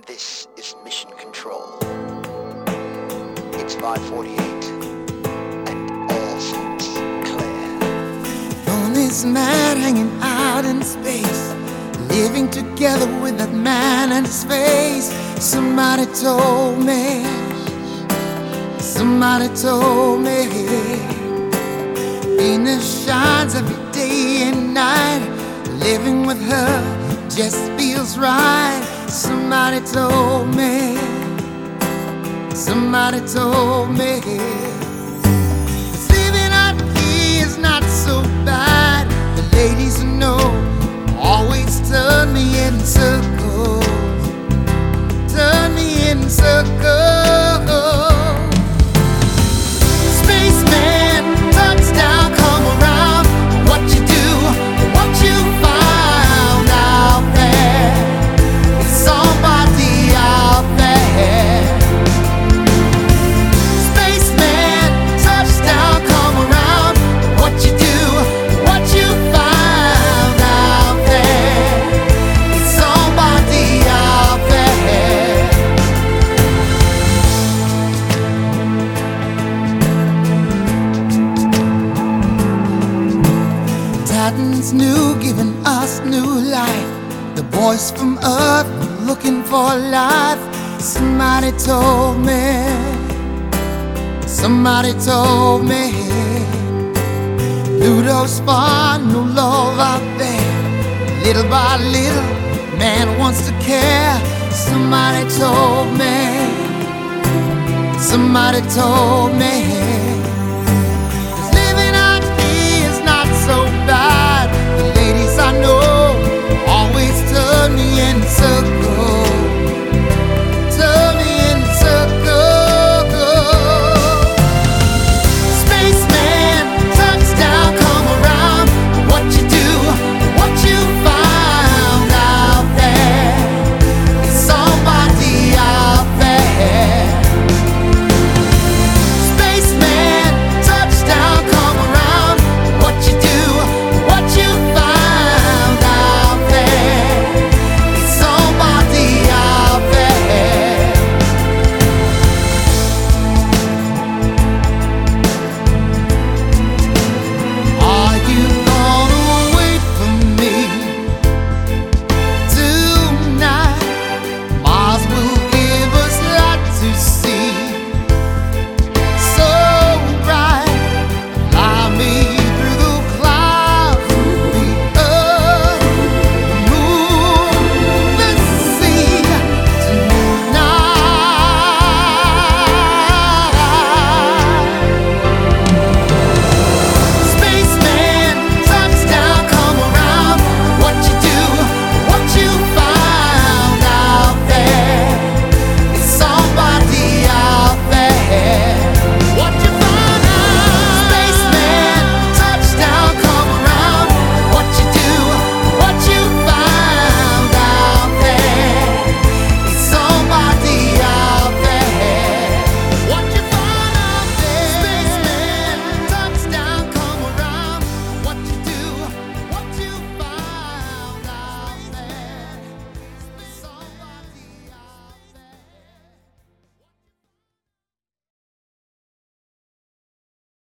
This is Mission Control. It's 5:48, and all seems clear. On this man hanging out in space, living together with that man and his face. Somebody told me, Venus shines every day and night. Living with her just feels right. Somebody told me, this living out here is not so bad. The ladies who know always turn me in circles, Spaceman, touchdown, come around. What you do, what you found out there. It's somebody out there. Spaceman, touchdown, come around. What you do, what you found out there. It's somebody out there. Titans new, giving us new life. The boys from Earth looking for life. Somebody told me, Pluto's far, no love out there. Little by little, man wants to care. Somebody told me.